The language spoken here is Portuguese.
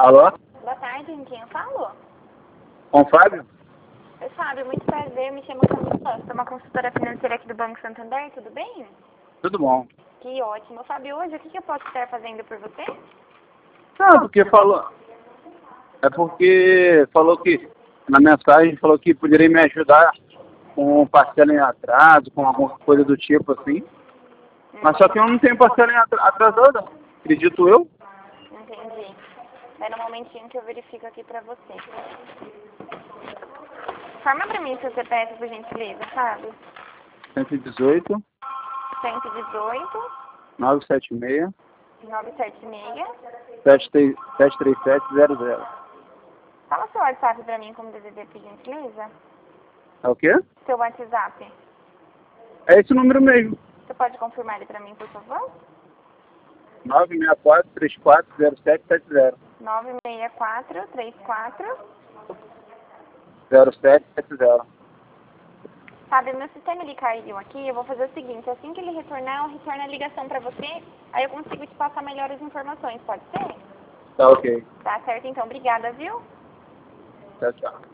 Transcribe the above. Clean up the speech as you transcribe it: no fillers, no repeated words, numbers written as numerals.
Alô? Boa tarde, com quem eu falo? Com o Fábio? Oi, Fábio, muito prazer, me chamo Camila, sou uma consultora financeira aqui do Banco Santander, tudo bem? Tudo bom. Que ótimo. Fábio, hoje o que eu posso estar fazendo por você? Não, porque falou... É porque falou que, na mensagem, falou que poderia me ajudar com parcela em atraso, com alguma coisa do tipo assim. Mas só que eu não tenho parcela em atrasada, acredito eu. Entendi. Espera um momentinho que eu verifico aqui pra você. Forma pra mim seu CPF, por gentileza, Fábio. 118 118 976 976. 73700. Fala seu WhatsApp pra mim como DDD, por gentileza. É o quê? Seu WhatsApp. É esse número mesmo. Você pode confirmar ele pra mim, por favor? 964-340770. 96434. 0770. Fábio, meu sistema ele caiu aqui, eu vou fazer o seguinte, assim que ele retornar, eu retorno a ligação pra você, aí eu consigo te passar melhores informações, pode ser? Tá ok. Tá certo, então, obrigada, viu? Tchau, tchau.